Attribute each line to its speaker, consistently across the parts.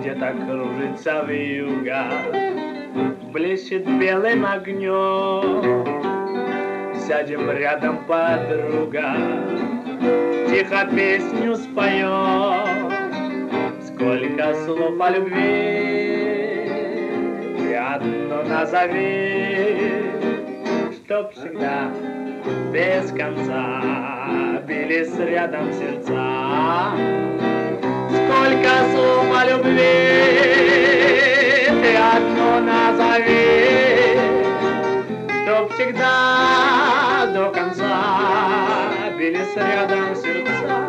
Speaker 1: где-то кружится вьюга, блещет белым огнем. Сядем рядом, подруга, тихо песню споем. Сколько слов о любви, ты одно назови, чтоб всегда без конца бились рядом сердца. Сколько слов о любви, ты одно назови, чтоб всегда до конца бились рядом сердца.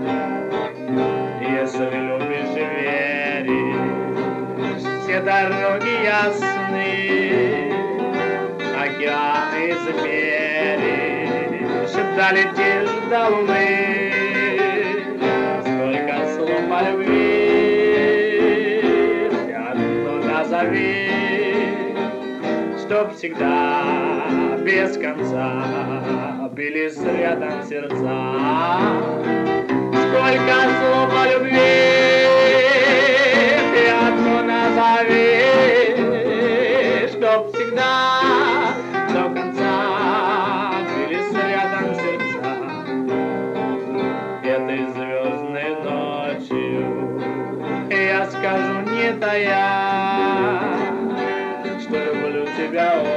Speaker 1: Если любишь и веришь, все дороги ясны, океаны измеришь, долетишь до луны. Сколько слов о любви, ты одно назови, чтоб всегда без конца бились рядом сердца. Сколько слов о любви, ты одно назови, чтоб всегда до конца бились рядом сердца. Этой звездной ночью я скажу, не тая, что люблю тебя